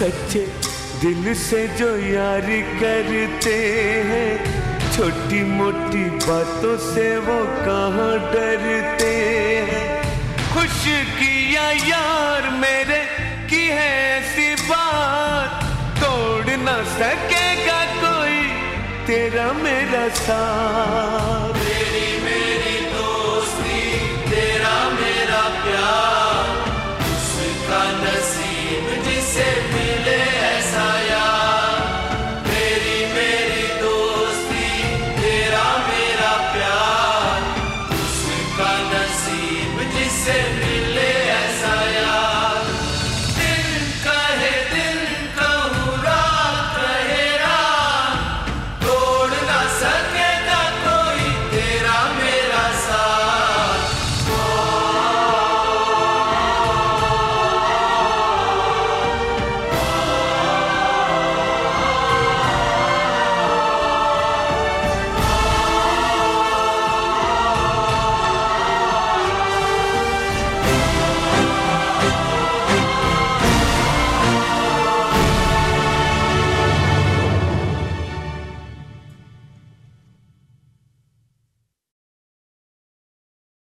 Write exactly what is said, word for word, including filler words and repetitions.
सच्चे दिल से जो यारी करते हैं, छोटी मोटी बातों से वो कहाँ डरते हैं। खुश किया यार मेरे की है ऐसी बात, तोड़ ना सकेगा कोई तेरा मेरा साथ। तेरी मेरी दोस्ती, तेरा मेरा प्यार, उसका नसीब जिसे मिले ऐसा यार। तेरी मेरी दोस्ती, तेरा मेरा प्यार, उसका नसीब जिसे मिले